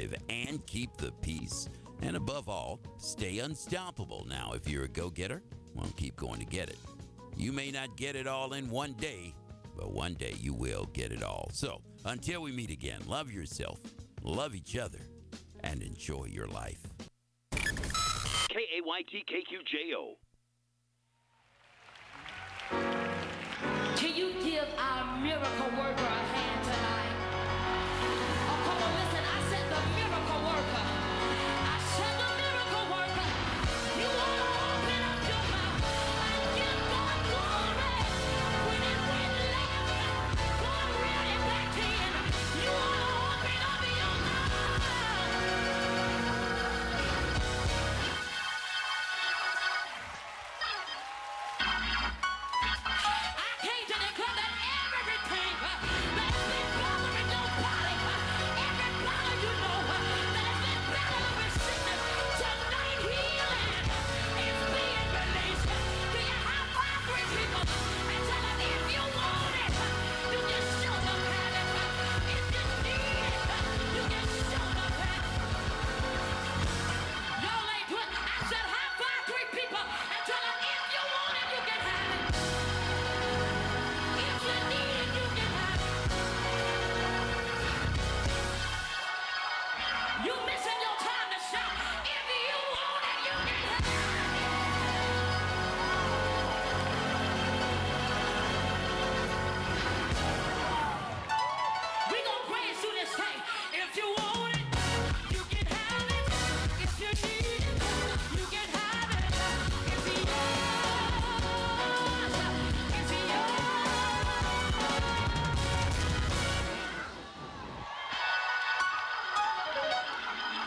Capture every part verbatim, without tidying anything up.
positive and keep the peace. And above all, stay unstoppable. Now, if you're a go-getter, well, keep going to get it. You may not get it all in one day, but one day you will get it all. So, until we meet again, love yourself, love each other, and enjoy your life. K A Y T K Q J O. Can you give our miracle worker a hand tonight? Oh, come on, listen. I said the miracle worker. I said the miracle worker. You want to open up your mouth and give God glory. When it went left, God reeled it back in. You want to open up your mouth. I came to declare that everything uh, that has been bothering your body, uh, every body you know uh, that has been battling with sickness, tonight healing is being released. Do you have five, three people and tell them if you want it, uh, you can show them have it. uh, If you need it, uh, you can show them have it. Y'all ain't put, I said high five, three people and tell them if you want it, you can have it. If you need it, you can have it. You missing your time to shout. If you want it, you can have it. We gonna praise through this thing. If you want it, you can have it. If you need it, you can have it. It's yours. It's yours.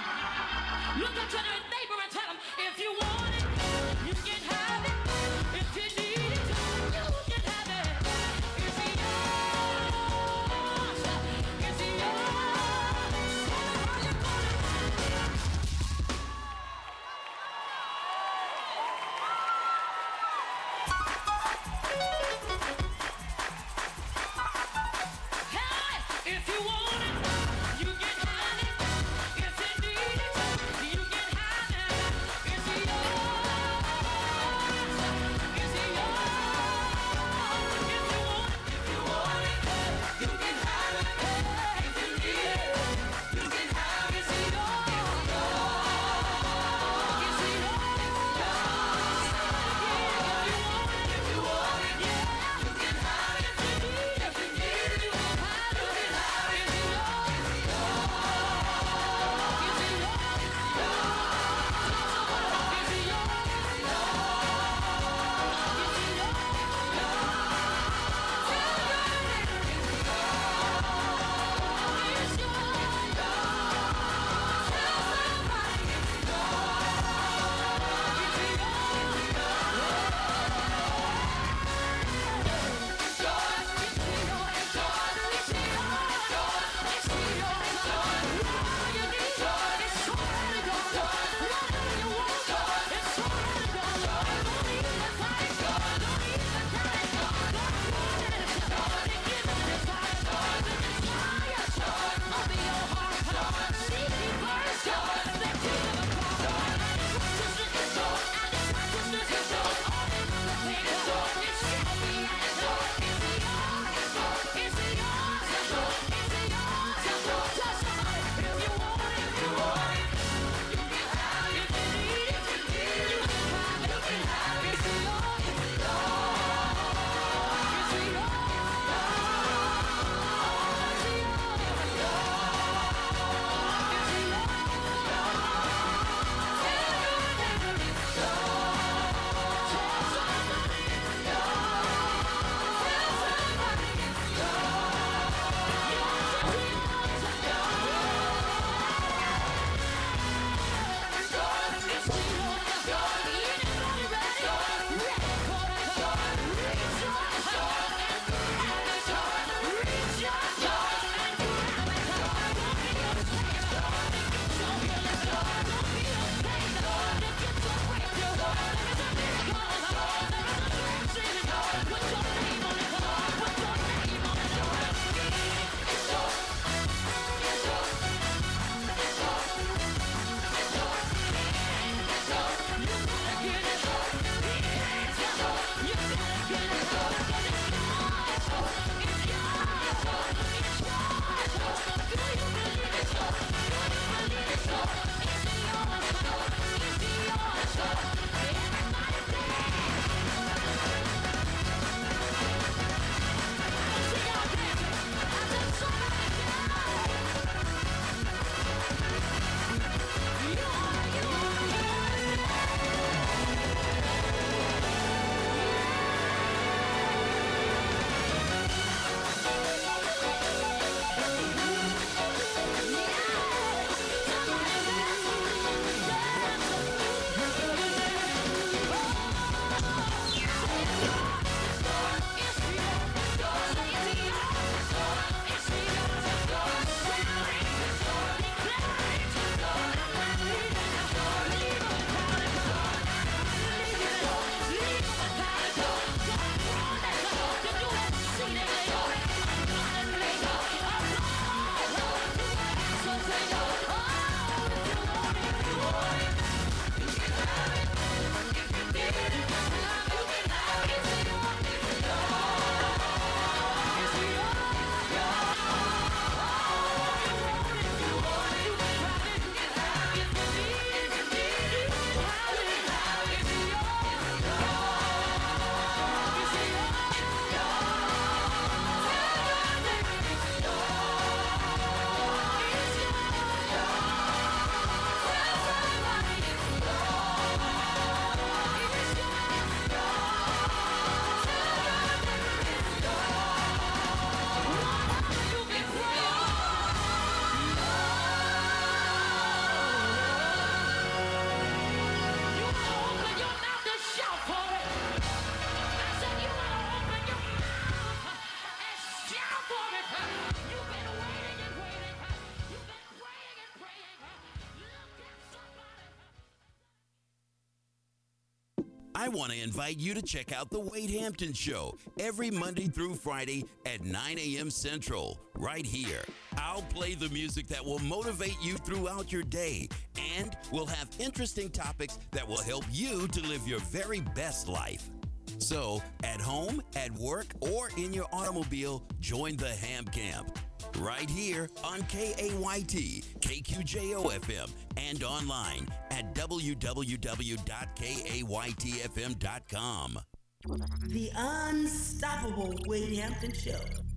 I want to invite you to check out The Wade Hampton Show every Monday through Friday at nine a.m. Central, right here. I'll play the music that will motivate you throughout your day, and we'll have interesting topics that will help you to live your very best life. So, at home, at work, or in your automobile, join the Ham Camp. Right here on K A Y T, K Q J O F M, and online at w w w dot k a y t f m dot com. The unstoppable Wade Hampton Show.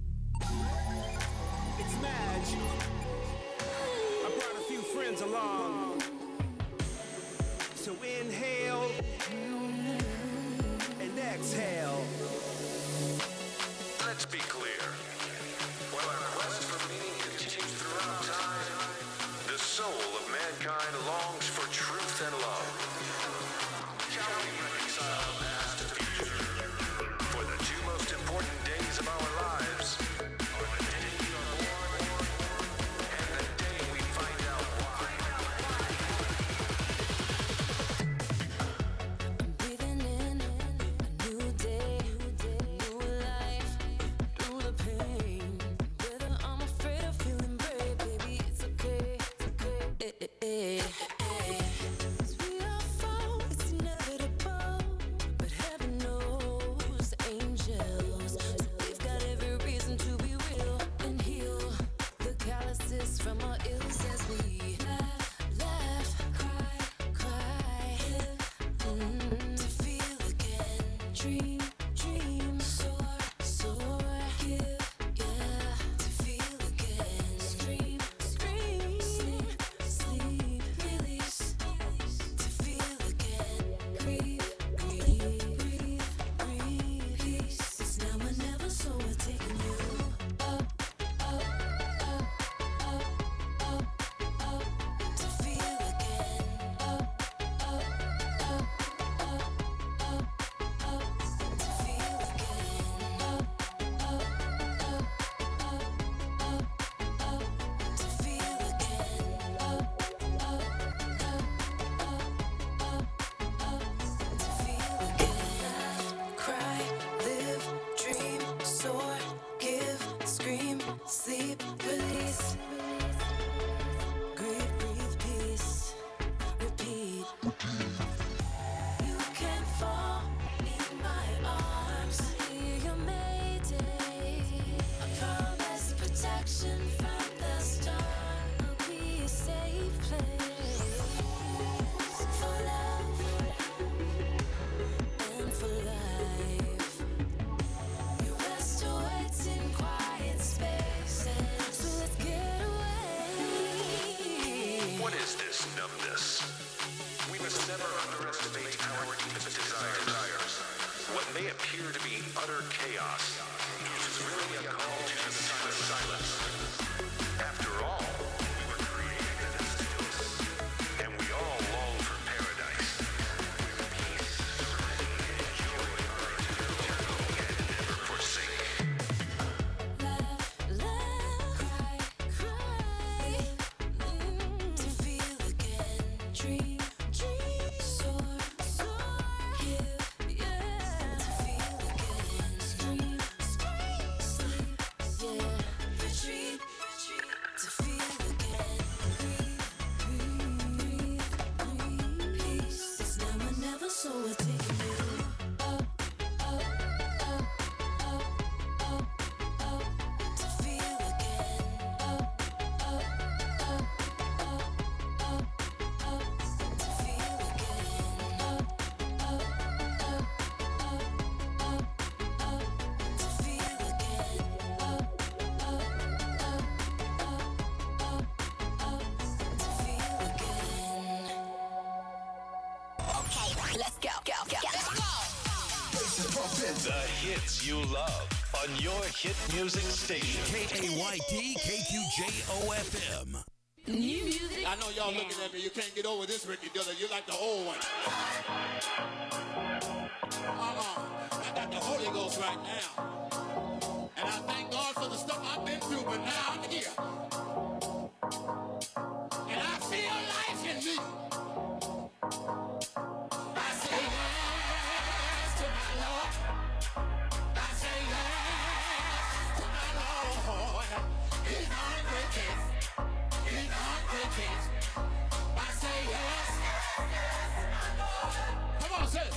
It's Madge. I brought a few friends along. So inhale and exhale. Let's be clear. While our quest for meaning continues throughout time, the soul of mankind longs for truth and love. Shall we reconcile past and future? For the two most important days of our lives are the day we are born and the day we find out why. Breathing in a new day, new life, through the pain. Whether I'm afraid of feeling brave, baby, it's okay. Eh, eh, eh, eh. 'Cause we all fall, it's inevitable. But heaven knows, angels. So we've got every reason to be real and heal the calluses from our ills as we laugh, laugh, cry, cry. Mm, to feel again, dream, dream, soar, soar, give, yeah. To feel again, scream, scream, sleep, sleep, release. To feel again, breathe, breathe, breathe, breathe. Peace. It's now or never, so we're taking you up, up, up, up, up, up. To feel again, up, up, up, up, up, up. To feel again, up, up, up, up, up, up. To feel again, up, up, up, up, up, up. To feel again, cry, live, dream, soar, give, scream, sleep, release. Grieve, breathe, peace, repeat. You can fall in my arms. Hear your mayday. I promise protection from the start. Will be a safe place for love and for life. Your rest awaits in quiet spaces. So let's get away. What is this numbness? We must never underestimate our deepest desires. What may appear to be utter chaos is really a call to the silence. After all, we were created in stillness, and we all long for paradise, where peace, serenity, and joy are eternal and never forsake. Laugh, laugh, cry, cry. Mm, to feel again, dream, dream, soar, soar, give, yeah. To feel again, scream, scream, sleep, yeah. Retreat, retreat. To feel again, breathe, breathe, breathe, peace. It's now or never, so we're taking you up, up, up, up, up, up. To feel again, up, up, up, up, up, up. To feel again, up, up, up, up, up, up. To feel again, up, up, up, up, up, up. To feel again. Okay, let's go, go, go. The hits you love on your hit music station. K A Y T K Q J O F M. New music. I know y'all looking at me. You can't get over this Ricky Dillon. You like the old one. Uh-uh. I got the Holy Ghost right now. And I thank God for the stuff I've been through, but now I'm here. And I feel life in me. I say, yeah. I say yes. Come on, say it.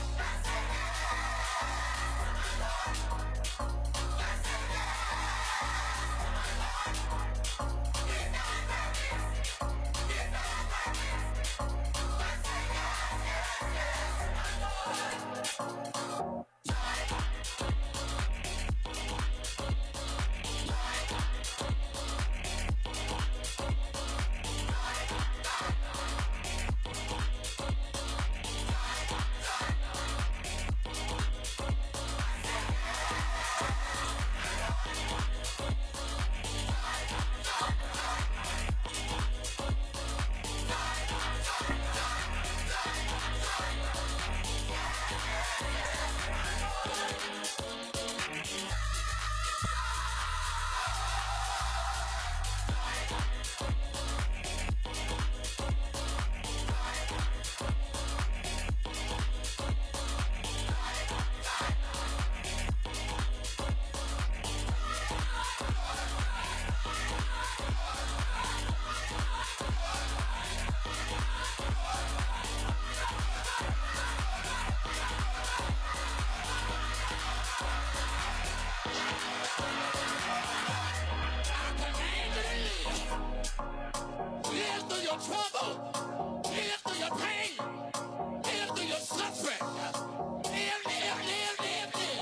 Live through your trouble. Live through your pain. Live through your suffering. Live, live, live, live, live.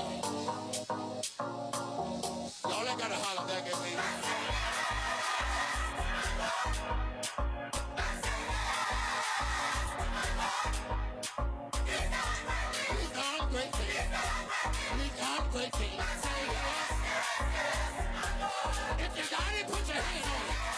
Y'all ain't gotta holler back at me. He's done great things. He's done great things. Say yes. If you got it, put your hand on it.